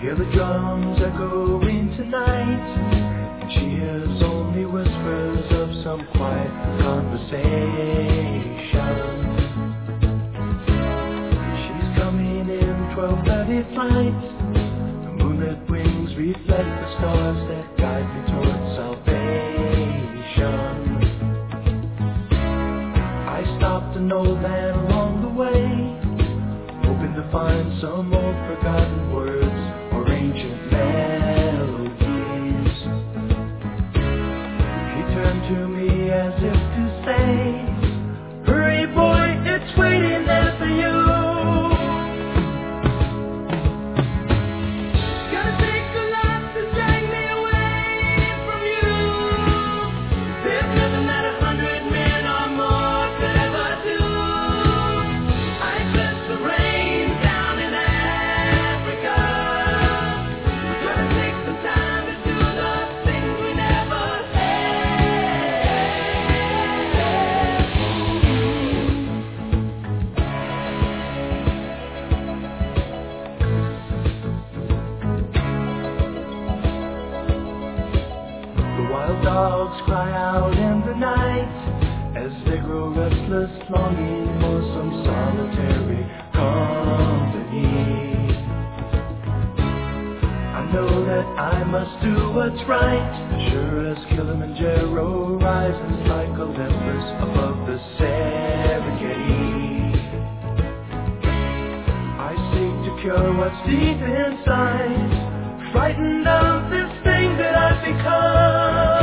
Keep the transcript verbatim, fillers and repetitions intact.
Hear the drums echoing tonight, and she hears only whispers of some quiet conversation. She's coming in twelve thirty flight. The moonlit wings reflect the stars that guide me towards salvation. I stopped an old man along the way, hoping to find some old forgotten words or ancient melodies. He turned to me as if to say, hurry boy, it's waiting there for you. Gonna take a lot to drag me away from you. There's nothing that a hundred men or more could ever do. I bless the rain down in Africa. Gonna take some time to do the things we never The wild dogs cry out in the night as they grow restless, longing for some solitary company. I know that I must do what's right, sure as Kilimanjaro rises like Olympus above the Serengeti. I seek to cure what's deep inside, frightened of this thing that I've become.